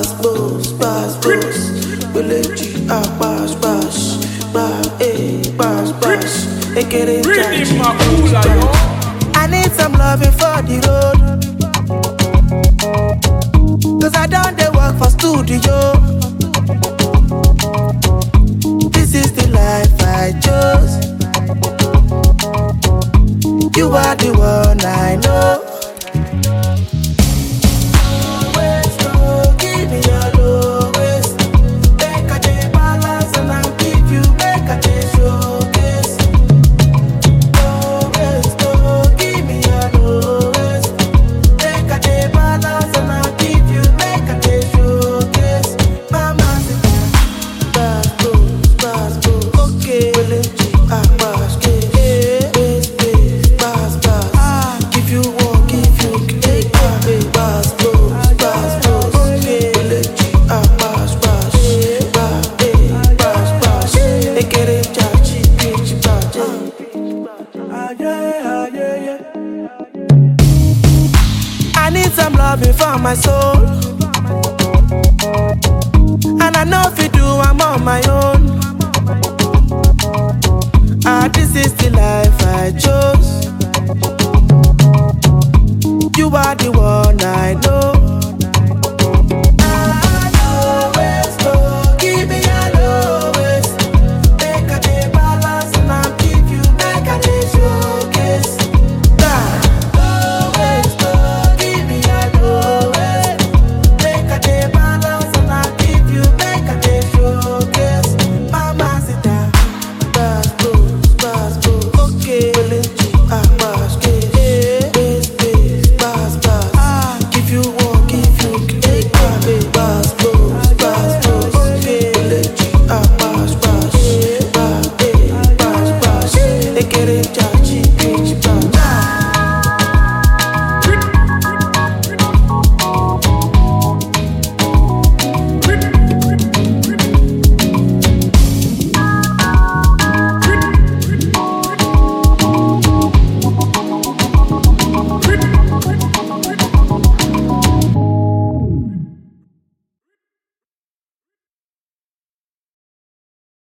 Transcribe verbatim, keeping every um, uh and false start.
Bass, boss, bass, boss. Village, ah, bass, bass. Bass, eh, bass, bass. They get it, I need some loving for the road. Cause I don't they work for studio. This is the life I chose. You are the one I know. Always go, give me your lowest. Make a day balance and I'll give you, make a day showcase. Always go, give me your lowest. Make a day balance and I'll give you, make a day showcase. Mama said, bass, boss, bass, boss. Okay, ah, bass, I need some loving for my soul. And I know if you do, I'm on my own. Ah, this is the life I chose. You are the one I know. Get it.